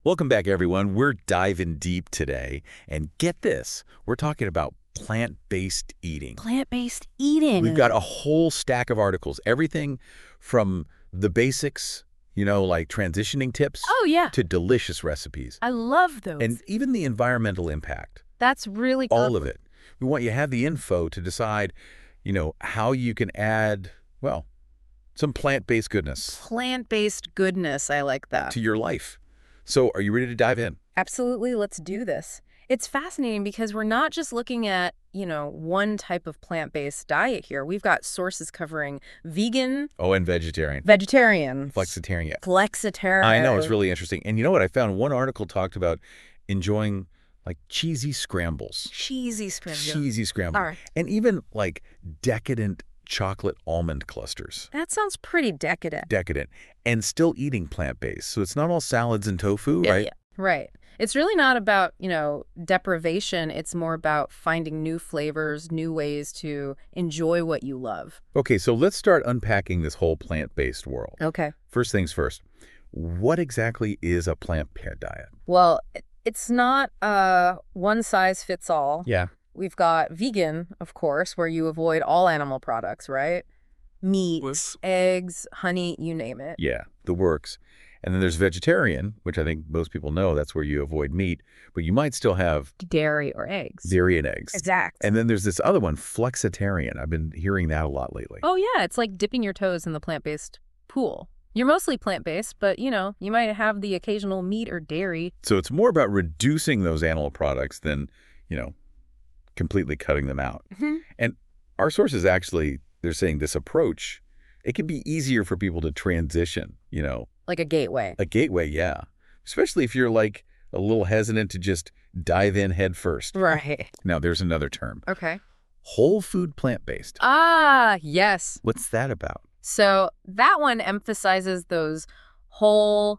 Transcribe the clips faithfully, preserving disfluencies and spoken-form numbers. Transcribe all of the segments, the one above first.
Welcome back, everyone. We're diving deep today. And get this, we're talking about plant-based eating. Plant-based eating. We've got a whole stack of articles, everything from the basics, you know, like transitioning tips, Oh, yeah. to delicious recipes. I love those. And even the environmental impact, That's really all cool. of it. We want you to have the info to decide, you know, how you can add, well, some plant-based goodness Plant-based goodness. I like that. to your life. So are you ready to dive in? Absolutely. Let's do this. It's fascinating because we're not just looking at, you know, one type of plant-based diet here. We've got sources covering vegan, Oh, and vegetarian. vegetarian, Flexitarian, yeah. flexitarian. I know, it's really interesting. And you know what? I found one article talked about enjoying like cheesy scrambles. cheesy scramble. Cheesy scrambles. All right. And even like decadent chocolate almond clusters. That sounds pretty decadent. Decadent. And still eating plant-based. So it's not all salads and tofu, Yeah, right? yeah. Right. It's really not about, you know, deprivation. It's more about finding new flavors, new ways to enjoy what you love. Okay, so let's start unpacking this whole plant-based world. Okay. First things first. What exactly is a plant-based diet? Well, it- it's not uh, one size fits all. Yeah. We've got vegan, of course, where you avoid all animal products, right? Meat, Was- eggs, honey, you name it. Yeah, the works. And then there's vegetarian, which I think most people know. That's where you avoid meat, but you might still have Dairy or eggs. dairy and eggs. Exact. And then there's this other one, flexitarian. I've been hearing that a lot lately. Oh, yeah. It's like dipping your toes in the plant-based pool. You're mostly plant-based, but, you know, you might have the occasional meat or dairy. So it's more about reducing those animal products than, you know, completely cutting them out. Mm-hmm. And our sources actually, they're saying this approach, it can be easier for people to transition, you know, Like a gateway. a gateway, yeah. Especially if you're like a little hesitant to just dive in head first. Right. Now, there's another term, Okay. whole food plant-based. Ah, yes. What's that about? So that one emphasizes those whole,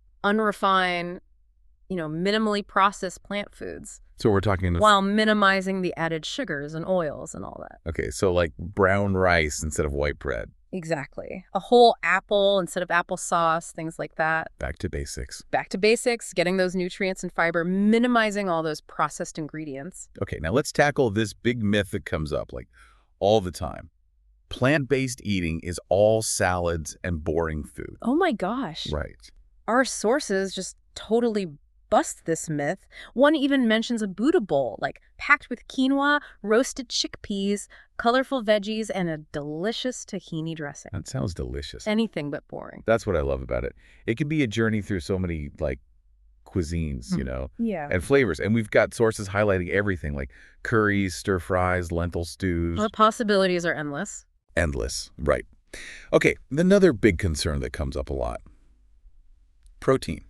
unrefined, you know, minimally processed plant foods So we're talking, while minimizing the added sugars and oils and all that. okay, so like brown rice instead of white bread. Exactly. A whole apple instead of applesauce, things like that. Back to basics. Back to basics, getting those nutrients and fiber, minimizing all those processed ingredients. Okay, now let's tackle this big myth that comes up like all the time. Plant-based eating is all salads and boring food. Oh my gosh. Right. Our sources just totally bust this myth. One even mentions a Buddha bowl, like packed with quinoa, roasted chickpeas, colorful veggies, and a delicious tahini dressing. That sounds delicious. Anything but boring. That's what I love about it. It can be a journey through so many like cuisines, you know, Yeah. and flavors. And we've got sources highlighting everything like curries, stir fries, lentil stews. The possibilities are endless. Endless. Right. Okay, another big concern that comes up a lot. Protein.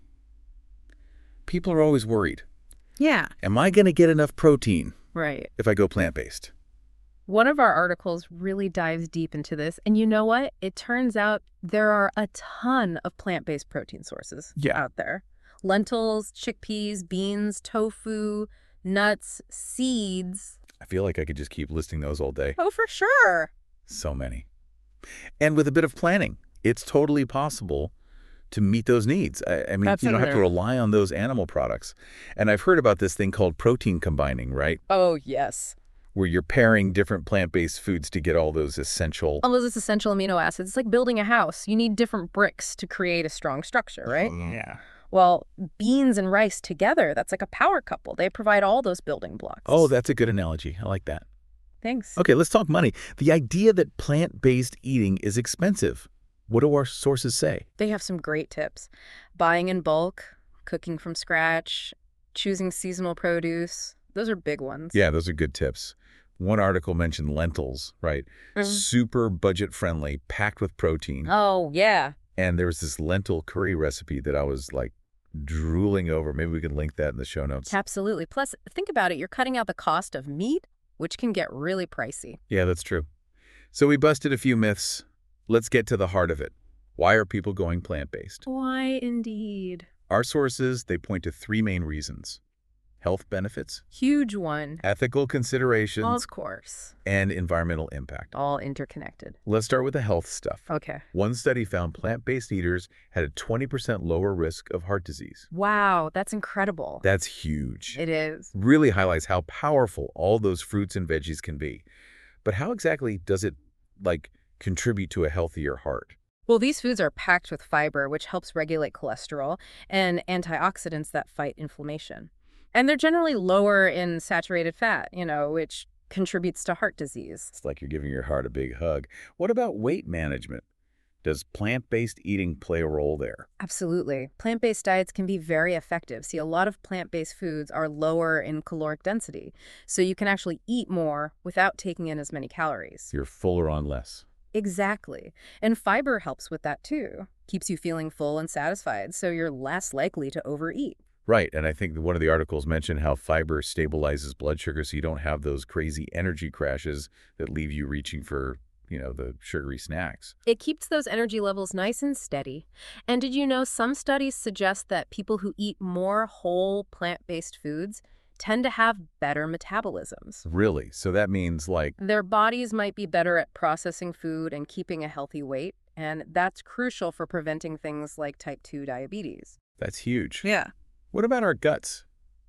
People are always worried. Yeah. Am I going to get enough protein Right. if I go plant-based? One of our articles really dives deep into this. And you know what? It turns out there are a ton of plant-based protein sources Yeah. out there. Lentils, chickpeas, beans, tofu, nuts, seeds. I feel like I could just keep listing those all day. Oh, for sure. So many. And with a bit of planning, it's totally possible to meet those needs. I, I mean, you don't have to Absolutely. rely on those animal products. And I've heard about this thing called protein combining, right? Oh, yes. Where you're pairing different plant-based foods to get all those essential... All those essential amino acids. It's like building a house. You need different bricks to create a strong structure, right? Yeah. Well, beans and rice together, that's like a power couple. They provide all those building blocks. Oh, that's a good analogy. I like that. Thanks. Okay, let's talk money. The idea that plant-based eating is expensive. What do our sources say? They have some great tips. Buying in bulk, cooking from scratch, choosing seasonal produce. Those are big ones. Yeah, those are good tips. One article mentioned lentils, right? Mhm. Super budget-friendly, packed with protein. Oh, yeah. And there was this lentil curry recipe that I was like drooling over. Maybe we can link that in the show notes. Absolutely. Plus, think about it. You're cutting out the cost of meat, which can get really pricey. Yeah, that's true. So we busted a few myths. Let's get to the heart of it. Why are people going plant-based? Why, indeed? Our sources, they point to three main reasons. health benefits, Huge one. ethical considerations, Of course. and environmental impact. All interconnected. Let's start with the health stuff. Okay. One study found plant-based eaters had a twenty percent lower risk of heart disease. Wow, that's incredible. That's huge. It is. Really highlights how powerful all those fruits and veggies can be. But how exactly does it, like, contribute to a healthier heart? Well, these foods are packed with fiber, which helps regulate cholesterol, and antioxidants that fight inflammation. And they're generally lower in saturated fat, you know, which contributes to heart disease. It's like you're giving your heart a big hug. What about weight management? Does plant-based eating play a role there? Absolutely. Plant-based diets can be very effective. See, a lot of plant-based foods are lower in caloric density, so you can actually eat more without taking in as many calories. You're fuller on less. Exactly. And fiber helps with that too. Keeps you feeling full and satisfied, so you're less likely to overeat. Right, and I think that one of the articles mentioned how fiber stabilizes blood sugar so you don't have those crazy energy crashes that leave you reaching for, you know, the sugary snacks. It keeps those energy levels nice and steady. And did you know some studies suggest that people who eat more whole plant-based foods tend to have better metabolisms? Really? So that means, like, Their bodies might be better at processing food and keeping a healthy weight, and that's crucial for preventing things like type two diabetes. that's huge. Yeah. What about our guts?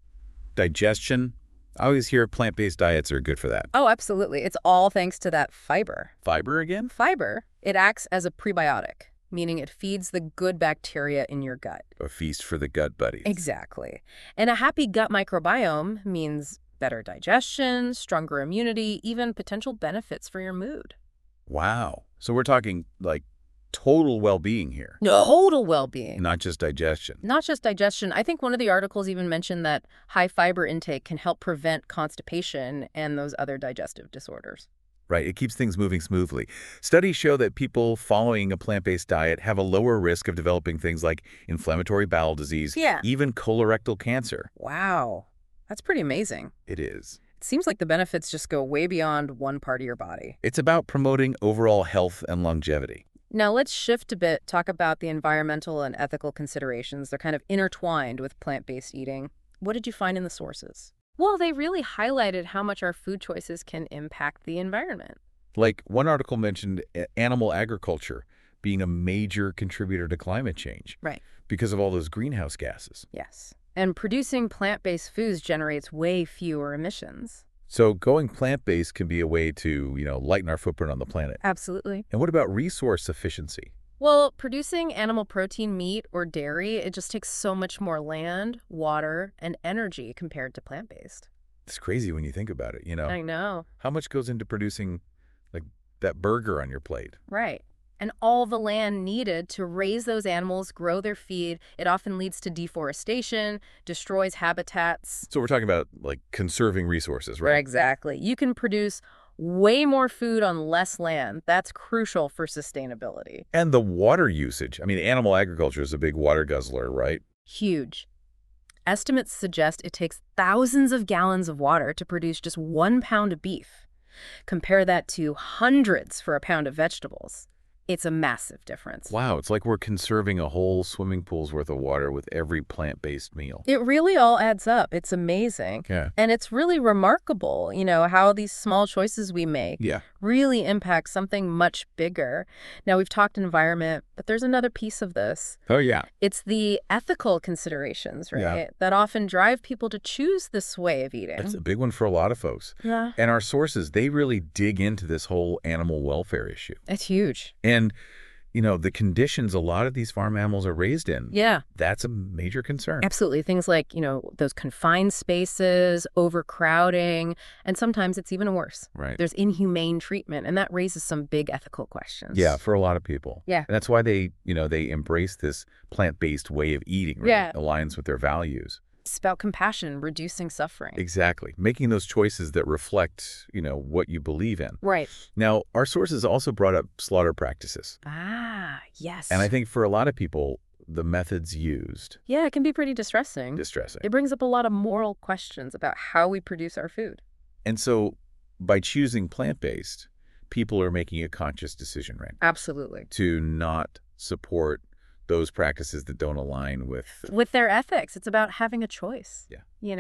Digestion? I always hear plant-based diets are good for that. Oh, absolutely. It's all thanks to that fiber. Fiber again? Fiber, it acts as a prebiotic, meaning it feeds the good bacteria in your gut. A feast for the gut buddies. Exactly. And a happy gut microbiome means better digestion, stronger immunity, even potential benefits for your mood. Wow. So we're talking, like, total well-being here, Total well-being. not just digestion. Not just digestion. I think one of the articles even mentioned that high fiber intake can help prevent constipation and those other digestive disorders. Right, it keeps things moving smoothly. Studies show that people following a plant-based diet have a lower risk of developing things like inflammatory bowel disease, Yeah. even colorectal cancer. Wow. That's pretty amazing. It is. It seems like the benefits just go way beyond one part of your body. It's about promoting overall health and longevity. Now let's shift a bit, talk about the environmental and ethical considerations. They're kind of intertwined with plant-based eating. What did you find in the sources? Well, they really highlighted how much our food choices can impact the environment. Like, one article mentioned a- animal agriculture being a major contributor to climate change. Right. Because of all those greenhouse gases. Yes. And producing plant-based foods generates way fewer emissions. So going plant-based can be a way to, you know, lighten our footprint on the planet. Absolutely. And what about resource efficiency? Well, producing animal protein, meat, or dairy, it just takes so much more land, water, and energy compared to plant-based. It's crazy when you think about it, you know? I know. How much goes into producing, like, that burger on your plate? Right. And all the land needed to raise those animals, grow their feed, it often leads to deforestation, destroys habitats. So we're talking about, like, conserving resources, right? Exactly. You can produce way more food on less land. That's crucial for sustainability. And the water usage. I mean, animal agriculture is a big water guzzler, right? Huge. Estimates suggest it takes thousands of gallons of water to produce just one pound of beef. Compare that to hundreds for a pound of vegetables. It's a massive difference. Wow, it's like we're conserving a whole swimming pool's worth of water with every plant-based meal. It really all adds up. It's amazing. Yeah. And it's really remarkable, you know, how these small choices we make Yeah. really impact something much bigger. Now, we've talked environment, but there's another piece of this. Oh, yeah. It's the ethical considerations, right, Yeah. that often drive people to choose this way of eating. That's a big one for a lot of folks. Yeah. And our sources, they really dig into this whole animal welfare issue. It's huge. And, you know, the conditions a lot of these farm animals are raised in, Yeah. that's a major concern. Absolutely. Things like, you know, those confined spaces, overcrowding, and sometimes it's even worse. Right. There's inhumane treatment, and that raises some big ethical questions. Yeah, for a lot of people. Yeah. And that's why they, you know, they embrace this plant-based way of eating. Right? Yeah. It aligns with their values. It's about compassion, reducing suffering. Exactly. Making those choices that reflect, you know, what you believe in. Right. Now, our sources also brought up slaughter practices. Ah, yes. And I think for a lot of people, the methods used, Yeah, it can be pretty distressing. distressing. It brings up a lot of moral questions about how we produce our food. And so by choosing plant-based, people are making a conscious decision, right? Absolutely. To not support those practices that don't align with. With their ethics, it's about having a choice. Yeah. You know?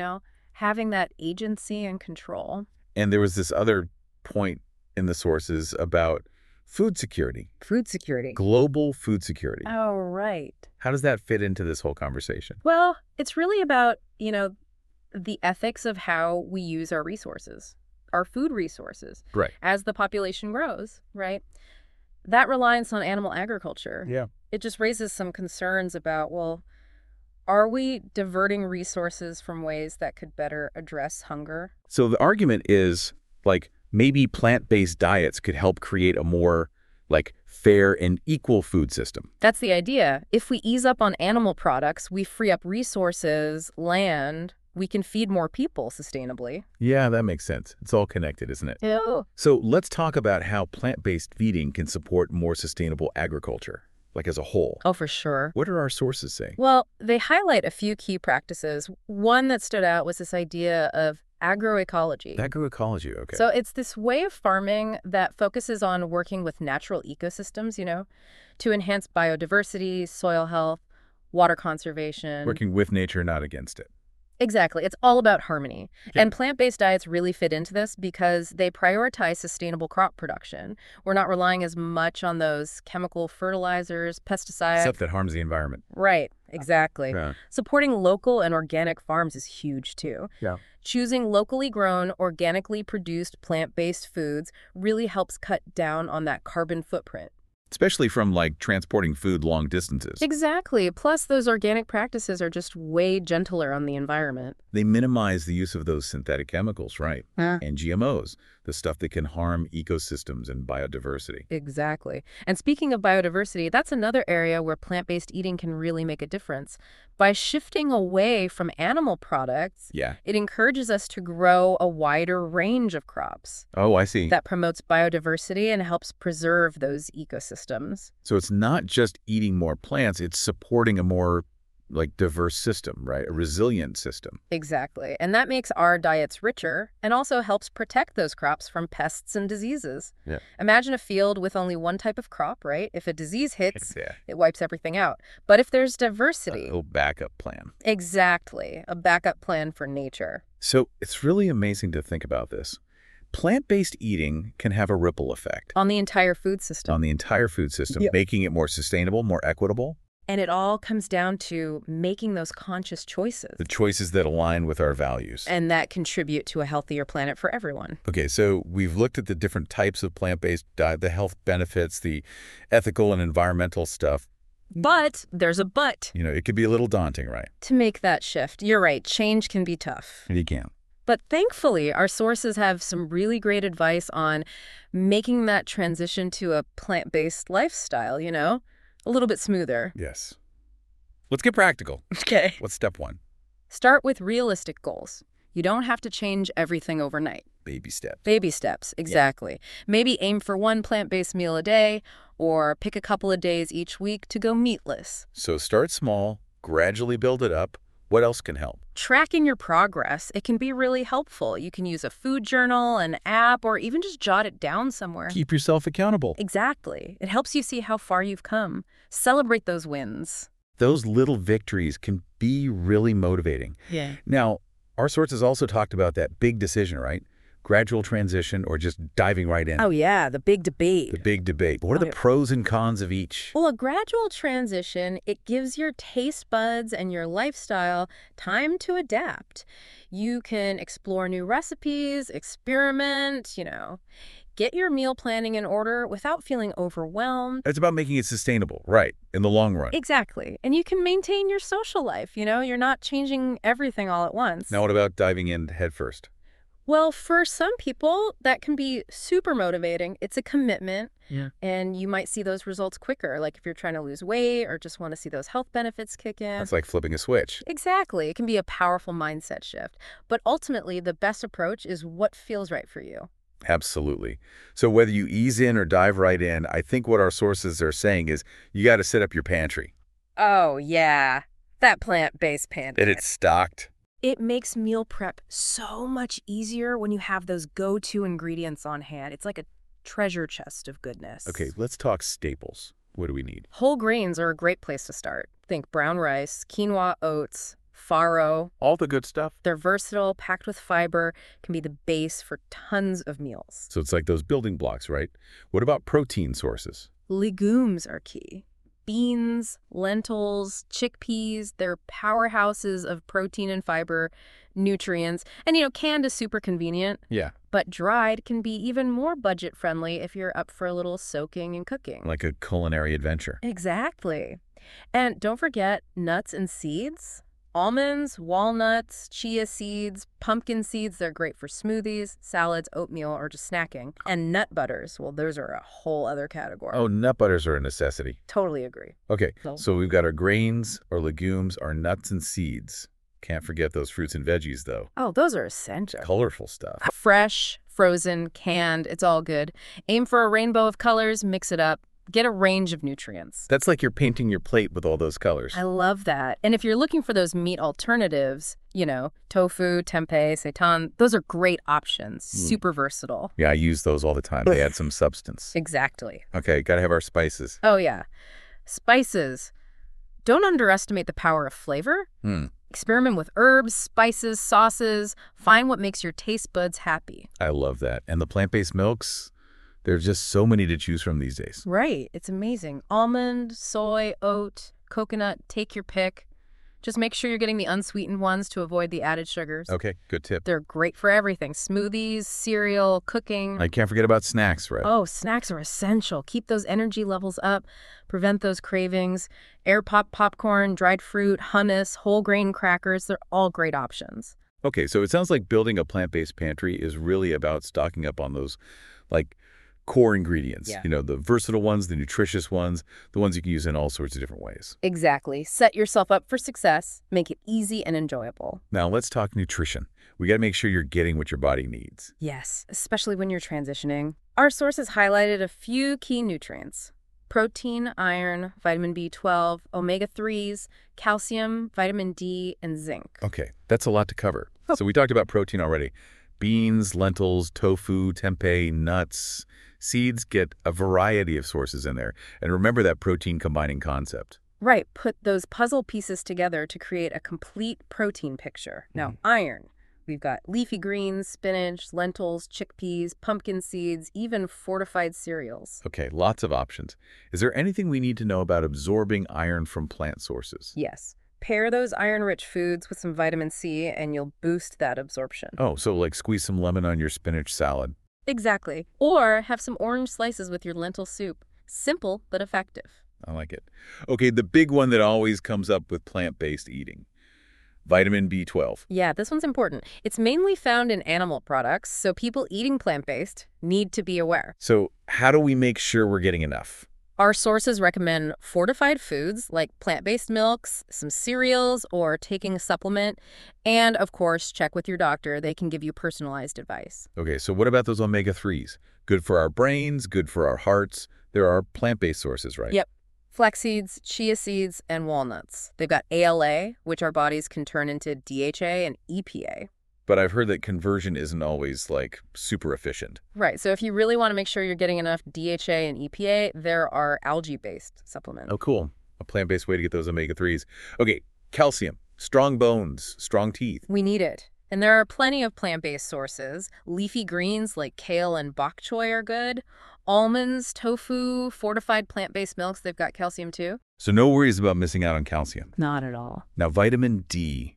having that agency and control. And there was this other point in the sources about food security, Food security. global food security. Oh, right. How does that fit into this whole conversation? Well, it's really about, you know, the ethics of how we use our resources, our food resources, Right. as the population grows, right? That reliance on animal agriculture, Yeah. it just raises some concerns about, well, are we diverting resources from ways that could better address hunger? So the argument is, like, maybe plant-based diets could help create a more, like, fair and equal food system. That's the idea. If we ease up on animal products, we free up resources, land, we can feed more people sustainably. Yeah, that makes sense. It's all connected, isn't it? Yeah. So let's talk about how plant-based feeding can support more sustainable agriculture, like as a whole. Oh, for sure. What are our sources saying? Well, they highlight a few key practices. One that stood out was this idea of agroecology. Agroecology, okay. So it's this way of farming that focuses on working with natural ecosystems, you know, to enhance biodiversity, soil health, water conservation. Working with nature, not against it. Exactly. It's all about harmony. Yeah. And plant-based diets really fit into this because they prioritize sustainable crop production. We're not relying as much on those chemical fertilizers, pesticides. Stuff that harms the environment. Right. Exactly. Yeah. Supporting local and organic farms is huge, too. Yeah. Choosing locally grown, organically produced plant-based foods really helps cut down on that carbon footprint. Especially from, like, transporting food long distances. Exactly. Plus, those organic practices are just way gentler on the environment. They minimize the use of those synthetic chemicals, right? Huh. And G M Os, the stuff that can harm ecosystems and biodiversity. Exactly. And speaking of biodiversity, that's another area where plant-based eating can really make a difference. By shifting away from animal products, Yeah. it encourages us to grow a wider range of crops. Oh, I see. That promotes biodiversity and helps preserve those ecosystems. So it's not just eating more plants, it's supporting a more, like, diverse system, right? A resilient system. Exactly. And that makes our diets richer and also helps protect those crops from pests and diseases. Yeah. Imagine a field with only one type of crop, right? If a disease hits, Yeah. it wipes everything out. But if there's A diversity, little backup plan. exactly, a backup plan for nature. So it's really amazing to think about this. Plant-based eating can have a ripple effect On the entire food system. on the entire food system, Yep. making it more sustainable, more equitable. And it all comes down to making those conscious choices. The choices that align with our values. And that contribute to a healthier planet for everyone. Okay, so we've looked at the different types of plant-based diet, the health benefits, the ethical and environmental stuff. But there's a but. You know, it could be a little daunting, right? To make that shift, you're right, change can be tough. You can. But thankfully, our sources have some really great advice on making that transition to a plant-based lifestyle, you know, a little bit smoother. Yes. Let's get practical. Okay. What's step one? Start with realistic goals. You don't have to change everything overnight. Baby step. Baby steps, exactly. Maybe aim for one plant-based meal a day or pick a couple of days each week to go meatless. So start small, gradually build it up. What else can help? Tracking your progress, it can be really helpful. You can use a food journal, an app, or even just jot it down somewhere. Keep yourself accountable. Exactly. It helps you see how far you've come. Celebrate those wins. Those little victories can be really motivating. Yeah. Now, our sources also talked about that big decision, right? Gradual transition or just diving right in. Oh, yeah, the big debate. The big debate. What are Oh, the yeah. pros and cons of each? Well, a gradual transition, it gives your taste buds and your lifestyle time to adapt. You can explore new recipes, experiment, you know, get your meal planning in order without feeling overwhelmed. It's about making it sustainable, right, in the long run. Exactly. And you can maintain your social life, you know, you're not changing everything all at once. Now what about diving in head first? Well, for some people, that can be super motivating. It's a commitment. Yeah. And you might see those results quicker, like if you're trying to lose weight or just want to see those health benefits kick in. That's like flipping a switch. Exactly. It can be a powerful mindset shift. But ultimately, the best approach is what feels right for you. Absolutely. So whether you ease in or dive right in, I think what our sources are saying is you got to set up your pantry. Oh, yeah. That plant-based pantry. That it's stocked. It makes meal prep so much easier when you have those go-to ingredients on hand. It's like a treasure chest of goodness. Okay, let's talk staples. What do we need? Whole grains are a great place to start. Think brown rice, quinoa, oats, farro. All the good stuff. They're versatile, packed with fiber, can be the base for tons of meals. So it's like those building blocks, right? What about protein sources? Legumes are key. Beans, lentils, chickpeas, they're powerhouses of protein and fiber, nutrients. And, you know, canned is super convenient, Yeah. but dried can be even more budget-friendly if you're up for a little soaking and cooking. Like a culinary adventure. Exactly. And don't forget nuts and seeds. Almonds, walnuts, chia seeds, pumpkin seeds, they're great for smoothies, salads, oatmeal, or just snacking. And nut butters, well, those are a whole other category. Oh, nut butters are a necessity. Totally agree. Okay, So- so we've got our grains, our legumes, our nuts and seeds. Can't forget those fruits and veggies, though. Oh, those are essential. Colorful stuff. Fresh, frozen, canned, it's all good. Aim for a rainbow of colors, mix it up. Get a range of nutrients. That's like you're painting your plate with all those colors. I love that. And if you're looking for those meat alternatives, you know, tofu, tempeh, seitan, those are great options. Super versatile. Yeah, I use those all the time. They add some substance. Exactly. Okay, gotta have our spices. Oh, yeah. Spices. Don't underestimate the power of flavor. Hmm. Experiment with herbs, spices, sauces. Find what makes your taste buds happy. I love that. And the plant-based milks, there's just so many to choose from these days. Right. It's amazing. Almond, soy, oat, coconut, take your pick. Just make sure you're getting the unsweetened ones to avoid the added sugars. Okay, good tip. They're great for everything. Smoothies, cereal, cooking. I can't forget about snacks, right? Oh, snacks are essential. Keep those energy levels up. Prevent those cravings. Air pop popcorn, dried fruit, hummus, whole grain crackers. They're all great options. Okay, so it sounds like building a plant-based pantry is really about stocking up on those, like, core ingredients. Yeah. You know, the versatile ones, the nutritious ones, the ones you can use in all sorts of different ways. Exactly. Set yourself up for success. Make it easy and enjoyable. Now, let's talk nutrition. We got to make sure you're getting what your body needs. Yes, especially when you're transitioning. Our sources highlighted a few key nutrients. Protein, iron, vitamin B twelve, omega threes, calcium, vitamin D, and zinc. Okay, that's a lot to cover. So we talked about protein already. Beans, lentils, tofu, tempeh, nuts, seeds get a variety of sources in there. And remember that protein combining concept. Right, put those puzzle pieces together to create a complete protein picture. Now, iron. We've got leafy greens, spinach, lentils, chickpeas, pumpkin seeds, even fortified cereals. Okay, lots of options. Is there anything we need to know about absorbing iron from plant sources? Yes. Pair those iron-rich foods with some vitamin C and you'll boost that absorption. Oh, so like squeeze some lemon on your spinach salad. Exactly. Or have some orange slices with your lentil soup. Simple, but effective. I like it. Okay, the big one that always comes up with plant-based eating. Vitamin B twelve. Yeah, this one's important. It's mainly found in animal products, so people eating plant-based need to be aware. So how do we make sure we're getting enough? Our sources recommend fortified foods like plant-based milks, some cereals, or taking a supplement. And, of course, check with your doctor. They can give you personalized advice. Okay, so what about those omega threes? Good for our brains, good for our hearts. There are plant-based sources, right? Yep. Flax seeds, chia seeds, and walnuts. They've got A L A, which our bodies can turn into D H A and E P A. But I've heard that conversion isn't always, like, super efficient. Right, so if you really want to make sure you're getting enough D H A and E P A, there are algae-based supplements. Oh, cool. A plant-based way to get those omega threes. Okay, calcium. Strong bones, strong teeth. We need it. And there are plenty of plant-based sources. Leafy greens like kale and bok choy are good. Almonds, tofu, fortified plant-based milks, they've got calcium too. So no worries about missing out on calcium. Not at all. Now, vitamin D,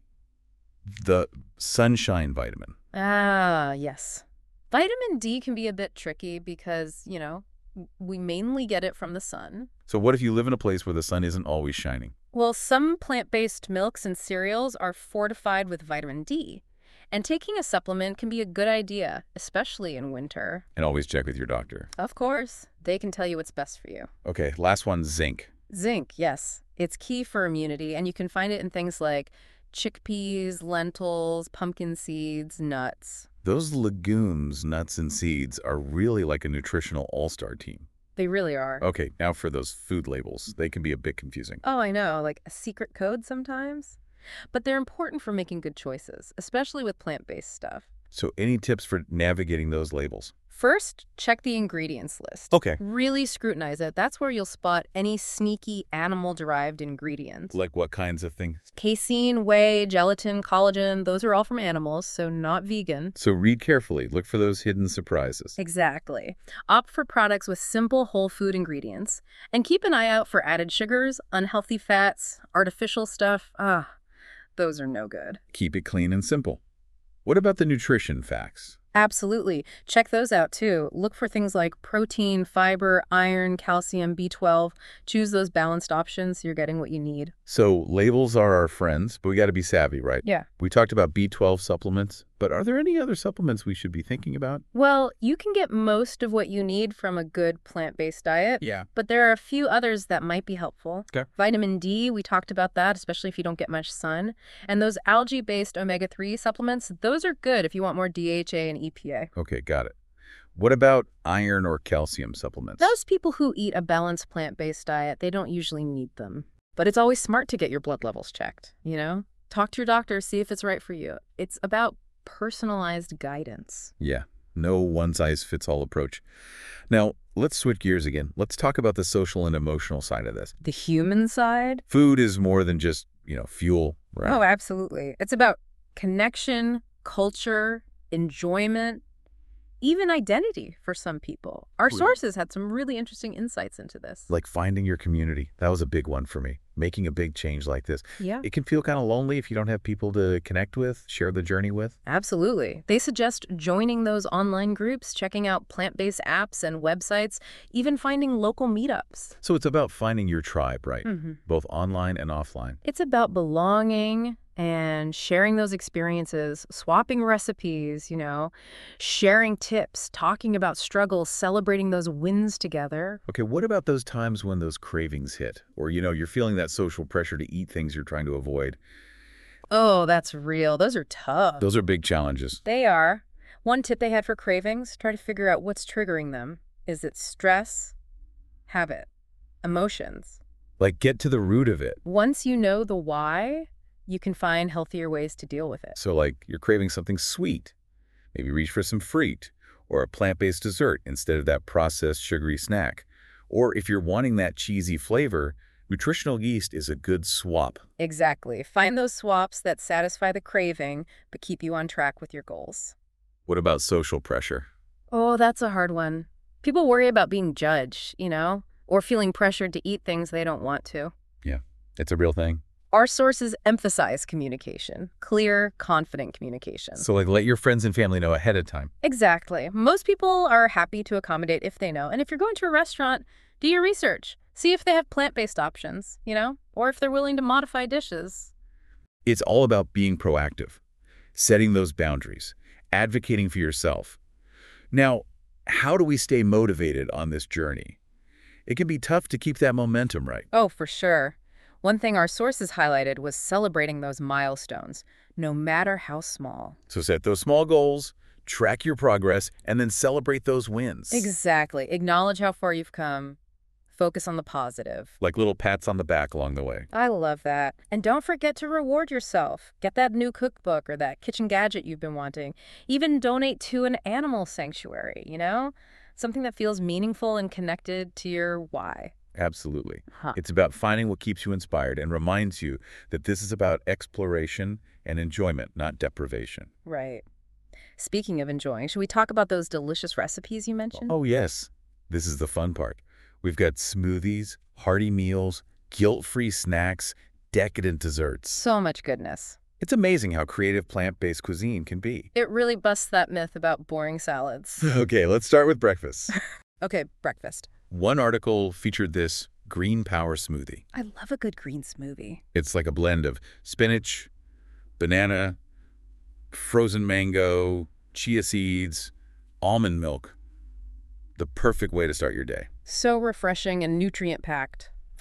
the sunshine vitamin. Ah, yes. Vitamin D can be a bit tricky because, you know, we mainly get it from the sun. So what if you live in a place where the sun isn't always shining? Well, some plant-based milks and cereals are fortified with vitamin D. And taking a supplement can be a good idea, especially in winter. And always check with your doctor. Of course, they can tell you what's best for you. Okay, last one, zinc. Zinc, yes. It's key for immunity, and you can find it in things like chickpeas, lentils, pumpkin seeds, nuts. Those legumes, nuts, and seeds are really like a nutritional all-star team. They really are. Okay, now for those food labels. They can be a bit confusing. Oh, I know, like a secret code sometimes. But they're important for making good choices, especially with plant-based stuff. So any tips for navigating those labels? First, check the ingredients list. Okay. Really scrutinize it. That's where you'll spot any sneaky animal-derived ingredients. Like what kinds of things? Casein, whey, gelatin, collagen, those are all from animals, so not vegan. So read carefully. Look for those hidden surprises. Exactly. Opt for products with simple whole food ingredients. And keep an eye out for added sugars, unhealthy fats, artificial stuff. Ah, those are no good. Keep it clean and simple. What about the nutrition facts? Absolutely. Check those out, too. Look for things like protein, fiber, iron, calcium, B twelve. Choose those balanced options so you're getting what you need. So labels are our friends, but we got to be savvy, right? Yeah. We talked about B twelve supplements, but are there any other supplements we should be thinking about? Well, you can get most of what you need from a good plant-based diet. Yeah. But there are a few others that might be helpful. Okay. Vitamin D, we talked about that, especially if you don't get much sun. And those algae-based omega three supplements, those are good if you want more D H A and E P A. Okay, got it. What about iron or calcium supplements? Those people who eat a balanced plant-based diet, they don't usually need them. But it's always smart to get your blood levels checked, you know? Talk to your doctor, see if it's right for you. It's about personalized guidance. Yeah, no one-size-fits-all approach. Now, let's switch gears again. Let's talk about the social and emotional side of this. The human side? Food is more than just, you know, fuel, right? Oh, absolutely. It's about connection, culture, enjoyment, even identity for some people. Our Really? sources had some really interesting insights into this. Like finding your community. That was a big one for me. Making a big change like this. Yeah. It can feel kind of lonely if you don't have people to connect with, share the journey with. Absolutely. They suggest joining those online groups, checking out plant-based apps and websites, even finding local meetups. So it's about finding your tribe, right? Mm-hmm. Both online and offline. It's about belonging and sharing those experiences, swapping recipes, you know, sharing tips, talking about struggles, celebrating those wins together. Okay, what about those times when those cravings hit? Or, you know, you're feeling that social pressure to eat things you're trying to avoid. Oh, that's real. Those are tough. Those are big challenges. They are. One tip they had for cravings, try to figure out what's triggering them. Is it stress, habit, emotions? Like, get to the root of it. Once you know the why, you can find healthier ways to deal with it. So, like, you're craving something sweet. Maybe reach for some fruit or a plant-based dessert instead of that processed sugary snack. Or if you're wanting that cheesy flavor, nutritional yeast is a good swap. Exactly. Find those swaps that satisfy the craving but keep you on track with your goals. What about social pressure? Oh, that's a hard one. People worry about being judged, you know, or feeling pressured to eat things they don't want to. Yeah, it's a real thing. Our sources emphasize communication, clear, confident communication. So, like, let your friends and family know ahead of time. Exactly. Most people are happy to accommodate if they know. And if you're going to a restaurant, do your research. See if they have plant-based options, you know, or if they're willing to modify dishes. It's all about being proactive, setting those boundaries, advocating for yourself. Now, how do we stay motivated on this journey? It can be tough to keep that momentum, right? Oh, for sure. One thing our sources highlighted was celebrating those milestones, no matter how small. So set those small goals, track your progress, and then celebrate those wins. Exactly. Acknowledge how far you've come. Focus on the positive. Like little pats on the back along the way. I love that. And don't forget to reward yourself. Get that new cookbook or that kitchen gadget you've been wanting. Even donate to an animal sanctuary, you know? Something that feels meaningful and connected to your why. Absolutely. Huh. It's about finding what keeps you inspired and reminds you that this is about exploration and enjoyment, not deprivation. Right. Speaking of enjoying, should we talk about those delicious recipes you mentioned? Oh, yes. This is the fun part. We've got smoothies, hearty meals, guilt-free snacks, decadent desserts. So much goodness. It's amazing how creative plant-based cuisine can be. It really busts that myth about boring salads. Okay, let's start with breakfast. Okay, breakfast. One article featured this green power smoothie. I love a good green smoothie. It's like a blend of spinach, banana, frozen mango, chia seeds, almond milk. The perfect way to start your day. So refreshing and nutrient-packed.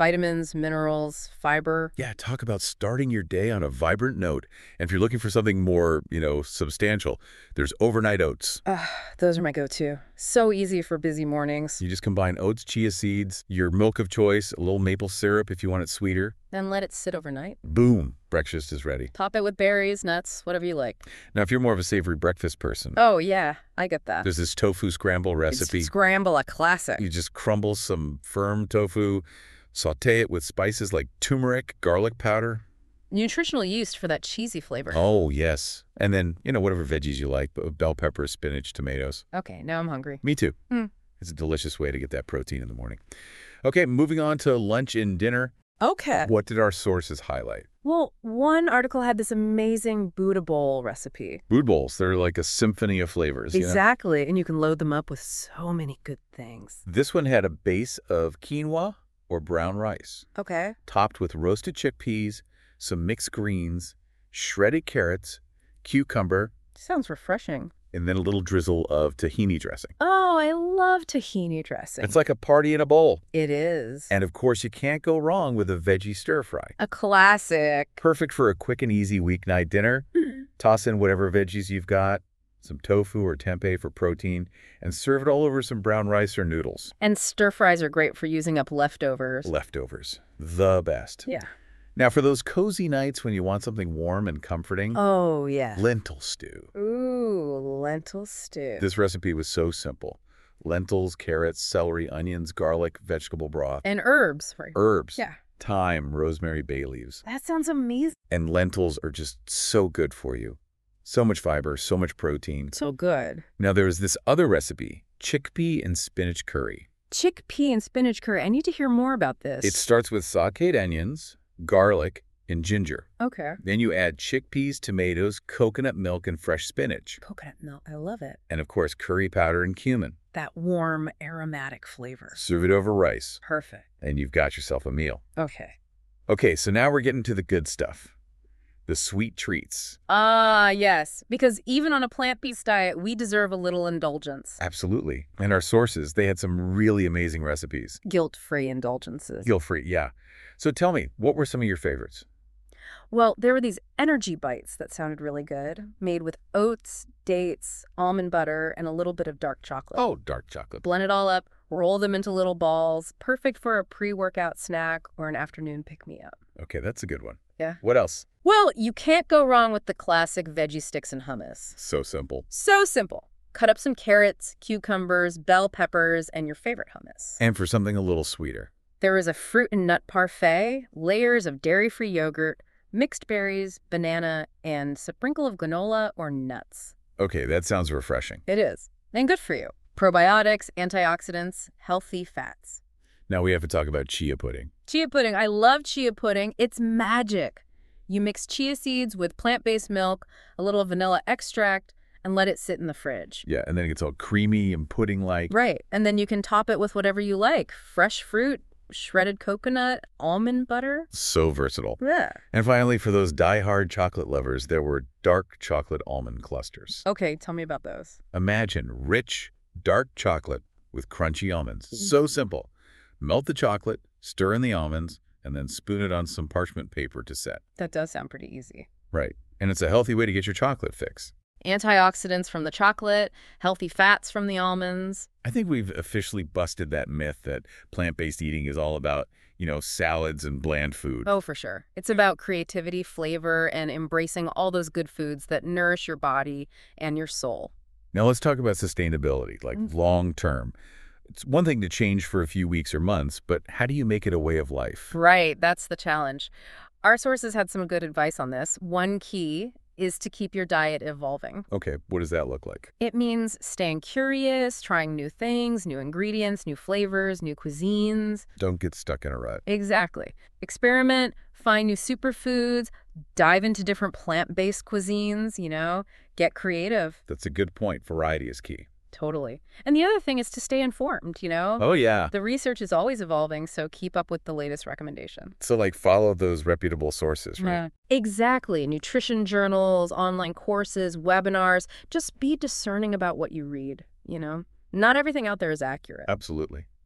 Vitamins, minerals, fiber. Yeah, talk about starting your day on a vibrant note. And if you're looking for something more, you know, substantial, there's overnight oats. Ugh, those are my go-to. So easy for busy mornings. You just combine oats, chia seeds, your milk of choice, a little maple syrup if you want it sweeter. Then let it sit overnight. Boom, breakfast is ready. Top it with berries, nuts, whatever you like. Now, if you're more of a savory breakfast person, Oh, yeah, I get that. there's this tofu scramble recipe. Scramble, a classic. You just crumble some firm tofu, saute it with spices like turmeric, garlic powder. Nutritional yeast for that cheesy flavor. Oh, yes. And then, you know, whatever veggies you like, b- bell peppers, spinach, tomatoes. Okay, now I'm hungry. Me too. Hmm. It's a delicious way to get that protein in the morning. Okay, moving on to lunch and dinner. Okay. What did our sources highlight? Well, one article had this amazing Buddha bowl recipe. Food bowls. They're like a symphony of flavors. You know? Exactly, and you can load them up with so many good things. This one had a base of quinoa or brown rice, Okay. topped with roasted chickpeas, some mixed greens, shredded carrots, cucumber, Sounds refreshing. and then a little drizzle of tahini dressing. Oh, I love tahini dressing. It's like a party in a bowl. It is. And of course, you can't go wrong with a veggie stir fry. A classic. Perfect for a quick and easy weeknight dinner. Toss in whatever veggies you've got, some tofu or tempeh for protein, and serve it all over some brown rice or noodles. And stir fries are great for using up leftovers. Leftovers. The best. Yeah. Now, for those cozy nights when you want something warm and comforting, Oh, yeah. lentil stew. Ooh, lentil stew. This recipe was so simple. Lentils, carrots, celery, onions, garlic, vegetable broth, And herbs. Right. herbs, Yeah. thyme, rosemary, bay leaves. That sounds amazing. And lentils are just so good for you. So much fiber, so much protein. So good. Now, there was this other recipe, chickpea and spinach curry. Chickpea and spinach curry. I need to hear more about this. It starts with sautéed onions, garlic, and ginger. Okay. Then you add chickpeas, tomatoes, coconut milk, and fresh spinach. Coconut milk. I love it. And of course, curry powder and cumin. That warm, aromatic flavor. Serve it over rice, Perfect. and you've got yourself a meal. Okay. Okay, so now we're getting to the good stuff. The sweet treats. Ah, yes. Because even on a plant-based diet, we deserve a little indulgence. Absolutely. And our sources, they had some really amazing recipes. Guilt-free indulgences. Guilt-free, yeah. So tell me, what were some of your favorites? Well, there were these energy bites that sounded really good, made with oats, dates, almond butter, and a little bit of dark chocolate. Oh, dark chocolate. Blend it all up, roll them into little balls, perfect for a pre-workout snack or an afternoon pick-me-up. Okay, that's a good one. Yeah. What else? Well, you can't go wrong with the classic veggie sticks and hummus. So simple. So simple. Cut up some carrots, cucumbers, bell peppers, and your favorite hummus. And for something a little sweeter. There is a fruit and nut parfait, layers of dairy-free yogurt, mixed berries, banana, and a sprinkle of granola or nuts. Okay, that sounds refreshing. It is. And good for you. Probiotics, antioxidants, healthy fats. Now we have to talk about chia pudding. Chia pudding. I love chia pudding. It's magic. You mix chia seeds with plant-based milk, a little vanilla extract, and let it sit in the fridge. Yeah, and then it gets all creamy and pudding-like. Right. And then you can top it with whatever you like. Fresh fruit, shredded coconut, almond butter. So versatile. Yeah. And finally, for those die-hard chocolate lovers, there were dark chocolate almond clusters. Okay, tell me about those. Imagine rich, dark chocolate with crunchy almonds. So simple. Melt the chocolate, stir in the almonds, and then spoon it on some parchment paper to set. That does sound pretty easy. Right. And it's a healthy way to get your chocolate fix. Antioxidants from the chocolate, healthy fats from the almonds. I think we've officially busted that myth that plant-based eating is all about, you know, salads and bland food. Oh, for sure. It's about creativity, flavor, and embracing all those good foods that nourish your body and your soul. Now let's talk about sustainability, like Mm. long-term. It's one thing to change for a few weeks or months, but how do you make it a way of life? Right, that's the challenge. Our sources had some good advice on this. One key is to keep your diet evolving. Okay, what does that look like? It means staying curious, trying new things, new ingredients, new flavors, new cuisines. Don't get stuck in a rut. Exactly. Experiment, find new superfoods, dive into different plant-based cuisines, you know, get creative. That's a good point. Variety is key. Totally. And the other thing is to stay informed, you know? Oh, yeah. The research is always evolving, so keep up with the latest recommendation. So, like, follow those reputable sources, right? Yeah. Exactly. Nutrition journals, online courses, webinars. Just be discerning about what you read, you know? Not everything out there is accurate. Absolutely.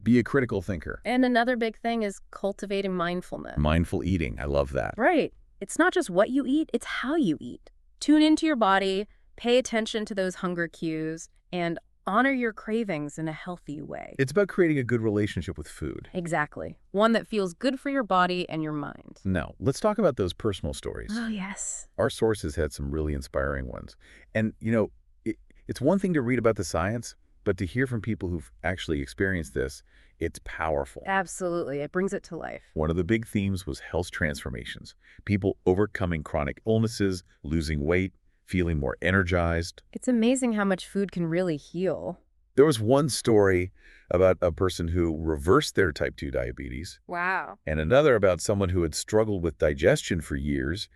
Be a critical thinker. And another big thing is cultivating mindfulness. Mindful eating. I love that. Right. It's not just what you eat, it's how you eat. Tune into your body, pay attention to those hunger cues, and honor your cravings in a healthy way. It's about creating a good relationship with food. Exactly. One that feels good for your body and your mind. Now, let's talk about those personal stories. Oh, yes. Our sources had some really inspiring ones. And, you know, it, it's one thing to read about the science, but to hear from people who've actually experienced this, it's powerful. Absolutely. It brings it to life. One of the big themes was health transformations. People overcoming chronic illnesses, losing weight, feeling more energized. It's amazing how much food can really heal. There was one story about a person who reversed their type two diabetes, Wow. and another about someone who had struggled with digestion for years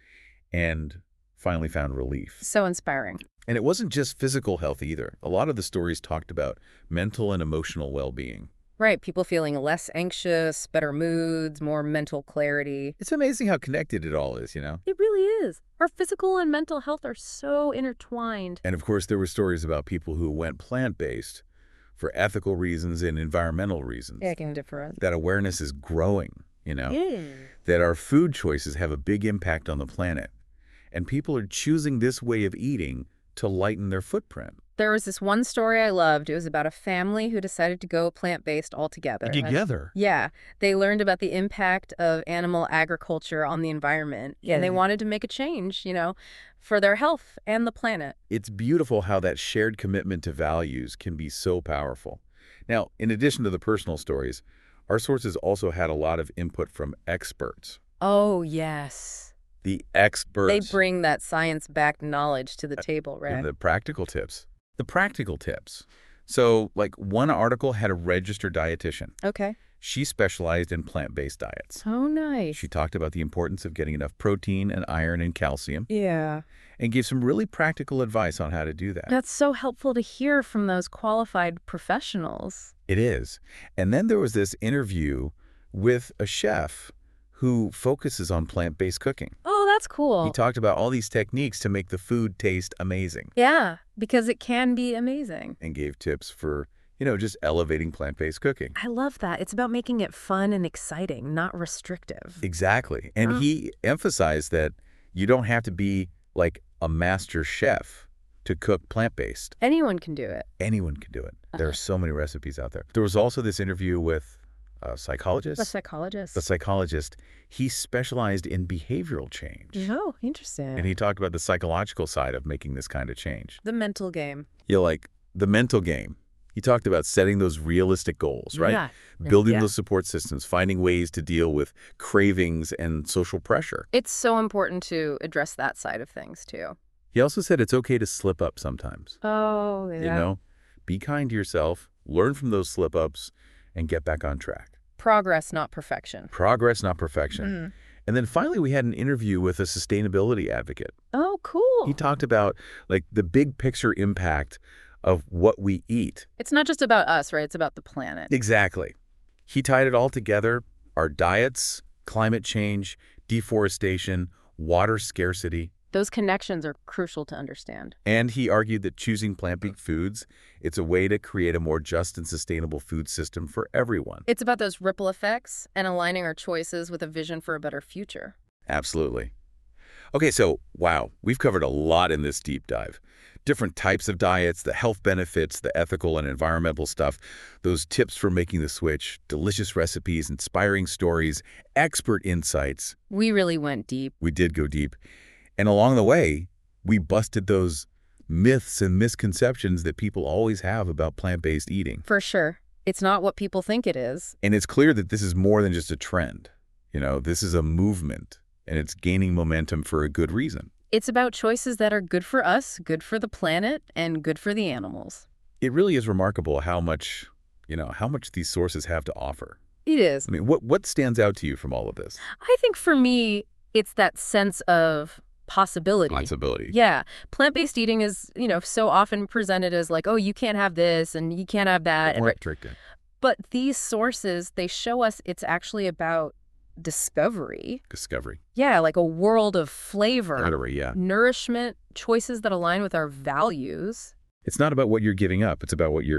and finally found relief. So inspiring. And it wasn't just physical health either. A lot of the stories talked about mental and emotional well-being. Right. People feeling less anxious, better moods, more mental clarity. It's amazing how connected it all is, you know? It really is. Our physical and mental health are so intertwined. And of course, there were stories about people who went plant-based for ethical reasons and environmental reasons. Yeah, can differ. That awareness is growing, you know? Yeah. That our food choices have a big impact on the planet. And people are choosing this way of eating to lighten their footprint. There was this one story I loved. It was about a family who decided to go plant-based altogether. Together? Yeah. They learned about the impact of animal agriculture on the environment. Yeah. And they wanted to make a change, you know, for their health and the planet. It's beautiful how that shared commitment to values can be so powerful. Now, in addition to the personal stories, our sources also had a lot of input from experts. Oh, yes. The experts. They bring that science-backed knowledge to the table, right? And the practical tips. The practical tips. So, like, one article had a registered dietitian. Okay. She specialized in plant-based diets. Oh, nice. She talked about the importance of getting enough protein and iron and calcium. Yeah. And gave some really practical advice on how to do that. That's so helpful to hear from those qualified professionals. It is. And then there was this interview with a chef who focuses on plant-based cooking. Oh, that's cool. He talked about all these techniques to make the food taste amazing. Yeah, because it can be amazing. And gave tips for, you know, just elevating plant-based cooking. I love that. It's about making it fun and exciting, not restrictive. Exactly. And Huh. he emphasized that you don't have to be like a master chef to cook plant-based. Anyone can do it. Anyone can do it. There are so many recipes out there. There was also this interview with a psychologist. A psychologist. The psychologist, he specialized in behavioral change. Oh, interesting. And he talked about the psychological side of making this kind of change. The mental game. You know, like the mental game. He talked about setting those realistic goals, right? Yeah. Building Yeah. those support systems, finding ways to deal with cravings and social pressure. It's so important to address that side of things, too. He also said it's okay to slip up sometimes. Oh, yeah. You know, be kind to yourself, learn from those slip-ups, and get back on track. Progress, not perfection. Progress, not perfection. Mm. And then finally, we had an interview with a sustainability advocate. Oh, cool. He talked about like the big picture impact of what we eat. It's not just about us, right? It's about the planet. Exactly. He tied it all together, our diets, climate change, deforestation, water scarcity. Those connections are crucial to understand. And he argued that choosing plant-based foods, it's a way to create a more just and sustainable food system for everyone. It's about those ripple effects and aligning our choices with a vision for a better future. Absolutely. Okay, so, wow, we've covered a lot in this deep dive. Different types of diets, the health benefits, the ethical and environmental stuff, those tips for making the switch, delicious recipes, inspiring stories, expert insights. We really went deep. We did go deep. And along the way, we busted those myths and misconceptions that people always have about plant-based eating. For sure. It's not what people think it is. And it's clear that this is more than just a trend. You know, this is a movement, and it's gaining momentum for a good reason. It's about choices that are good for us, good for the planet, and good for the animals. It really is remarkable how much, you know, how much these sources have to offer. It is. I mean, what, what stands out to you from all of this? I think for me, it's that sense of possibility. Possibility. Yeah. Plant-based eating is, you know, so often presented as like, oh, you can't have this and you can't have that. Or And, restricted. but these sources, they show us it's actually about discovery. Discovery. Yeah, like a world of flavor, Artery, yeah. nourishment, choices that align with our values. It's not about what you're giving up. It's about what you're,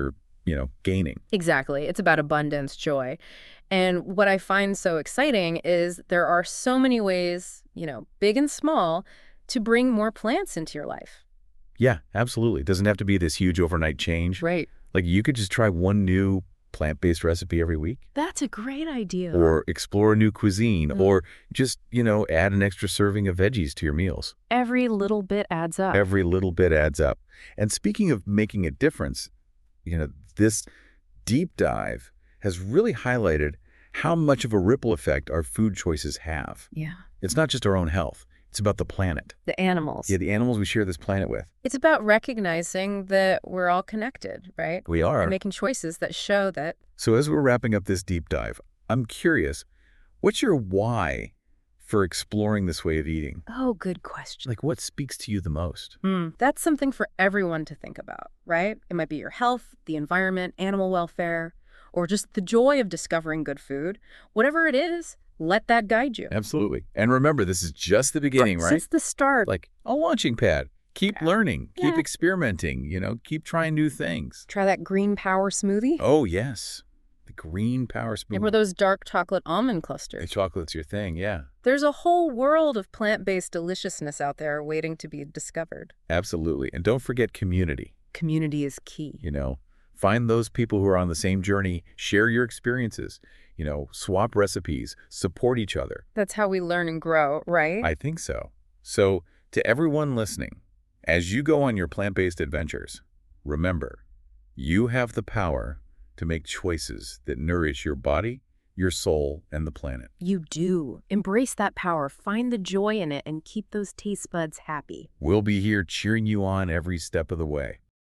you know, gaining. Exactly. It's about abundance, joy. And what I find so exciting is there are so many ways, you know, big and small, to bring more plants into your life. Yeah, absolutely. It doesn't have to be this huge overnight change. Right. Like you could just try one new plant-based recipe every week. That's a great idea. Or explore a new cuisine, Mm. or just, you know, add an extra serving of veggies to your meals. Every little bit adds up. Every little bit adds up. And speaking of making a difference, you know, this deep dive has really highlighted how much of a ripple effect our food choices have. Yeah. It's not just our own health. It's about the planet. The animals. Yeah, the animals we share this planet with. It's about recognizing that we're all connected, right? We are. Making choices that show that. So as we're wrapping up this deep dive, I'm curious, what's your why for exploring this way of eating? Oh, good question. Like, what speaks to you the most? Mm, that's something for everyone to think about, right? It might be your health, the environment, animal welfare, or just the joy of discovering good food. Whatever it is, let that guide you. Absolutely. And remember, this is just the beginning, right? Since the start. Like a launching pad. Keep Yeah. learning, keep Yeah. experimenting, you know, keep trying new things. Try that green power smoothie. Oh, yes. The green power spoon. Or those dark chocolate almond The clusters. chocolate's your thing, yeah. There's a whole world of plant-based deliciousness out there waiting to be discovered. Absolutely. And don't forget community, Community is key. you know. Find those people who are on the same journey, share your experiences, you know, swap recipes, support each other. That's how we learn and grow, right? I think so. So, to everyone listening, as you go on your plant-based adventures, remember, you have the power to make choices that nourish your body, your soul, and the planet. You do. Embrace that power, find the joy in it, and keep those taste buds happy. We'll be here cheering you on every step of the way.